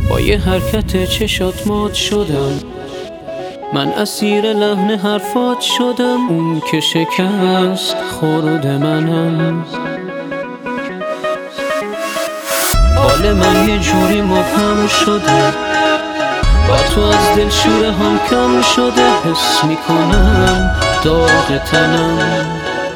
با یه حرکت چشات مات شدم، من اسیر لحن حرفات شدم. اون که شکست خورد منم، حال من یه جوری مبهم شده، با تو از دل شوره هم کم شده. حس میکنم داغ تنم،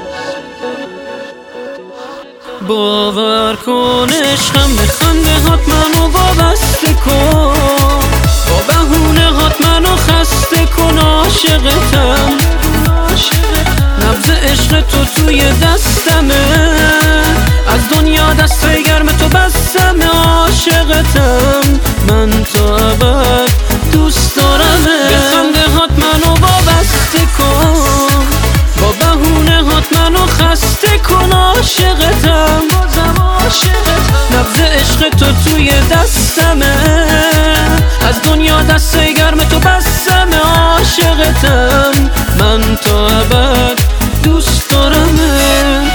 باور کن عشقم به خنده هات منو وابسته کن، با بهونه هات منو خسته کن. عاشقتم، نبض عشق تو توی دستمه، از دنیا دست گرم تو بستمه. عاشقتم، من تا ابد دوست دارمه. به خنده هات منو وابسته کن، با بهونه هات منو خسته کن. عاشقتم، نبض عشق تو توی دستمه، از دنیا دست گرم تو بستمه. عاشقتم، من تا ابد دوست دارمت.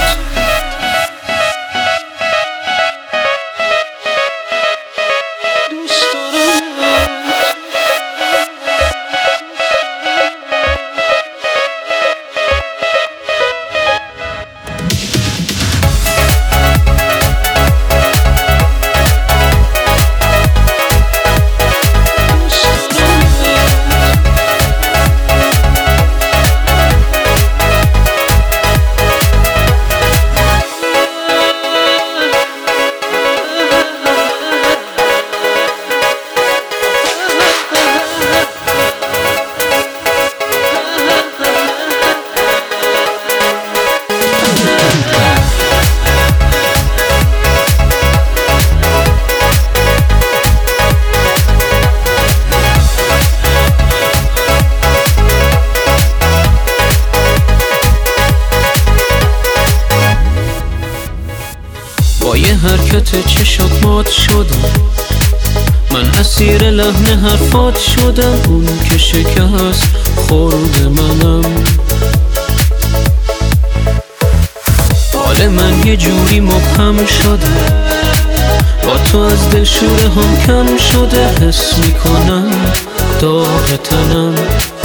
با یه حرکت چشات مات شدم، من اسیر لحن حرفات شدم. اون که شکست خورد منم، حال من یه جوری مبهم شده، با تو از دل شوره هم کم شده. حس میکنم داغ تنم،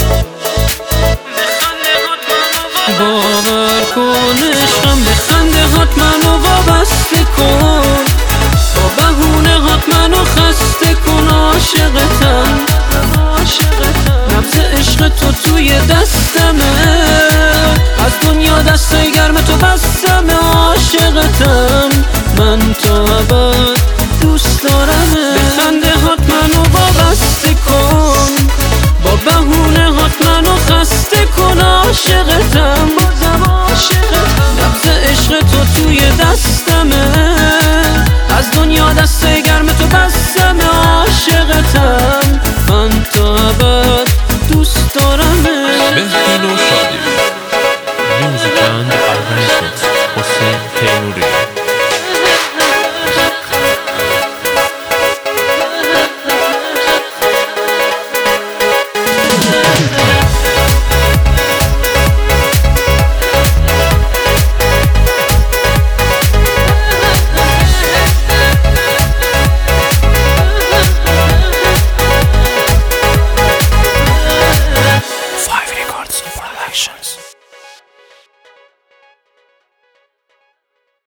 باور کن عشقم به خنده هات منو وابسته کن، با بهونه هات منو خسته کن. عاشقتم، نبض عشق تو توی دستمه، از دنیا دست گرم تو بستمه. عاشقتم، من تا ابد دوست دارمه. به خنده هات منو وابسته کن، با بهونه هات منو خسته کن. عاشقتم، نبض عشق تو توی دستمه، از دنیا دست